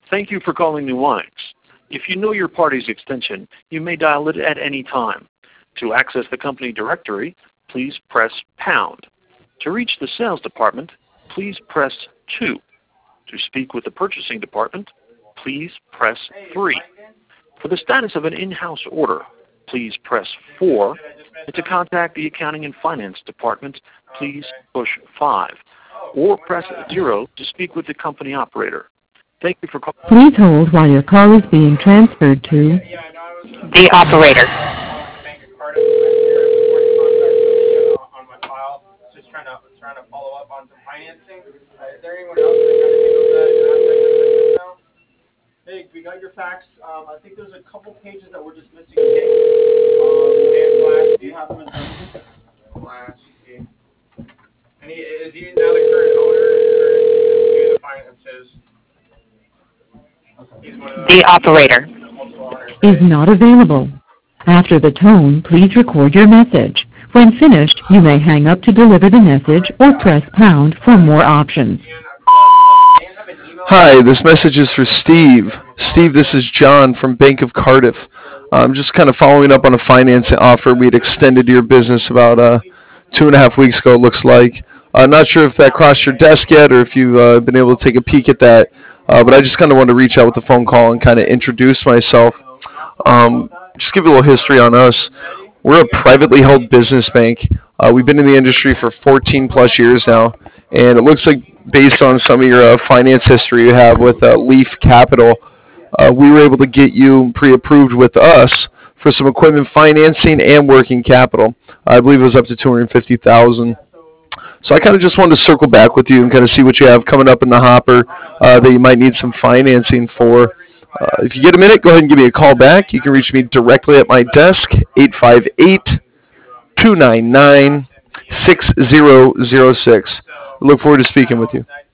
Thank you for calling Nuance. If you know your party's extension, you may dial it at any time. To access the company directory, please press pound. To reach the sales department, please press 2. To speak with the purchasing department, please press 3. For the status of an in-house order, please press 4. And to contact the accounting and finance department, please push 5. Or press 0 to speak with the company operator. Thank you for calling. Please hold while your call is being transferred to the operator. On my file, just trying to follow up on some financing. Is there anyone else that kind of handles that aspect of now? Hey, we got your fax. I think there's a couple pages that we're just missing. And Flash, do you have them in front of you? Flash, okay. And is he now the current owner, or is he the finances? He's one of the operator is not available. After the tone, please record your message. When finished, you may hang up to deliver the message or press pound for more options. Hi, this message is for Steve. Steve, this is John from Bank of Cardiff. I'm just kind of following up on a financing offer we'd extended to your business about 2.5 weeks ago, it looks like. Not sure if that crossed your desk yet or if you've been able to take a peek at that, but I just kind of wanted to reach out with a phone call and kind of introduce myself. Just give you a little history on us. We're a privately held business bank. We've been in the industry for 14 plus years now, and it looks like based on some of your finance history you have with Leaf Capital, we were able to get you pre-approved with us for some equipment financing and working capital. I believe it was up to $250,000. So I kind of just wanted to circle back with you and kind of see what you have coming up in the hopper that you might need some financing for. If you get a minute, go ahead and give me a call back. You can reach me directly at my desk, 858-299-6006. I look forward to speaking with you.